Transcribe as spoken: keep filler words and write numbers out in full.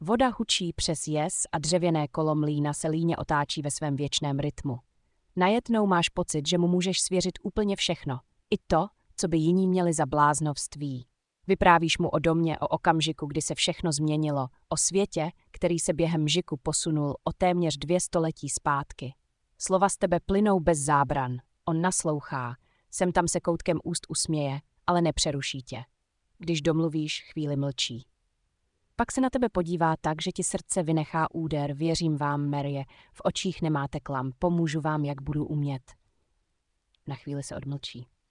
Voda hučí přes jez a dřevěné kolo mlýna se líně otáčí ve svém věčném rytmu. Najednou máš pocit, že mu můžeš svěřit úplně všechno. I to, co by jiní měli za bláznovství. Vyprávíš mu o domě, o okamžiku, kdy se všechno změnilo, o světě, který se během mžiku posunul o téměř dvě století zpátky. Slova z tebe plynou bez zábran. On naslouchá, sem tam se koutkem úst usměje, ale nepřeruší tě. Když domluvíš, chvíli mlčí. Pak se na tebe podívá tak, že ti srdce vynechá úder. Věřím vám, Marie, v očích nemáte klam, pomůžu vám, jak budu umět. Na chvíli se odmlčí.